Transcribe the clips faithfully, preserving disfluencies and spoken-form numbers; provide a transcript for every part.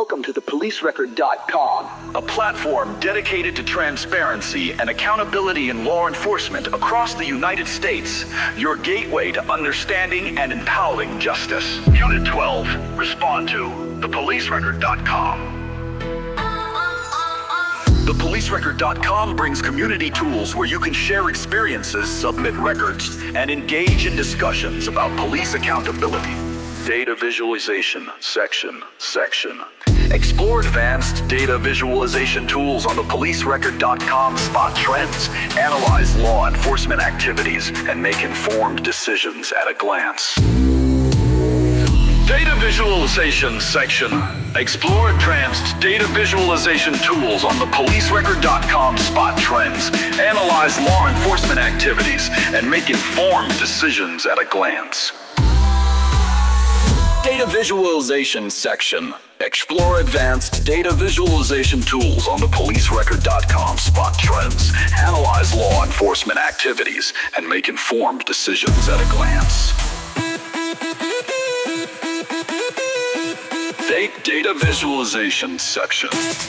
Welcome to the police record dot com, a platform dedicated to transparency and accountability in law enforcement across the United States. Your gateway to understanding and empowering justice. Unit twelve, respond to the police record dot com. The police record dot com brings community tools where you can share experiences, submit records, and engage in discussions about police accountability. Data visualization, section, section. Explore advanced data visualization tools on the police record dot com. Spot trends, analyze law enforcement activities, and make informed decisions at a glance. Data visualization section. Explore advanced data visualization tools on the police record dot com. Spot trends, analyze law enforcement activities, and make informed decisions at a glance. Data visualization section. Explore advanced data visualization tools on the police record dot com. Spot trends, analyze law enforcement activities, and make informed decisions at a glance. Data visualization section.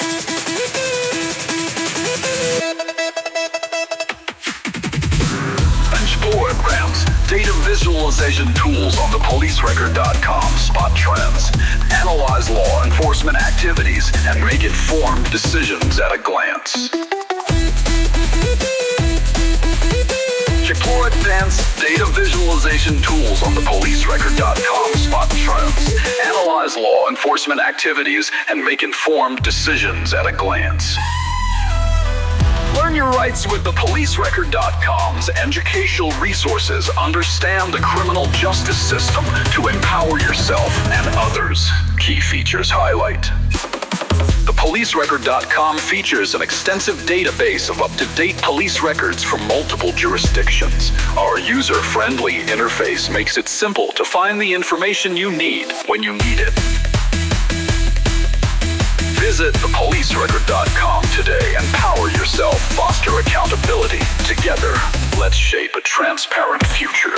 Explore advanced data visualization tools on the police record dot com. Spot trends, analyze law enforcement activities, and make informed decisions at a glance. Explore advanced data visualization tools on the police record dot com. Spot trends, analyze law enforcement activities, and make informed decisions at a glance. Learn your rights with the police record dot com's educational resources. Understand the criminal justice system to empower yourself and others. Key features highlight. The police record dot com features an extensive database of up-to-date police records from multiple jurisdictions. Our user-friendly interface makes it simple to find the information you need when you need it. Visit the police record dot com today and empower yourself, foster accountability. Together, let's shape a transparent future.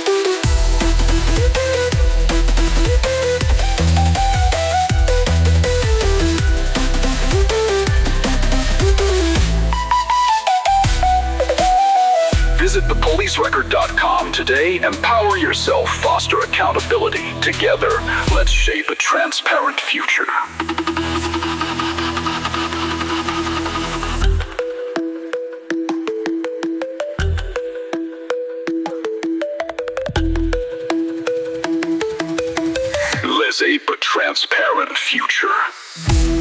Visit the police record dot com today. Empower yourself, foster accountability. Together, let's shape a transparent future. Let's shape a transparent future.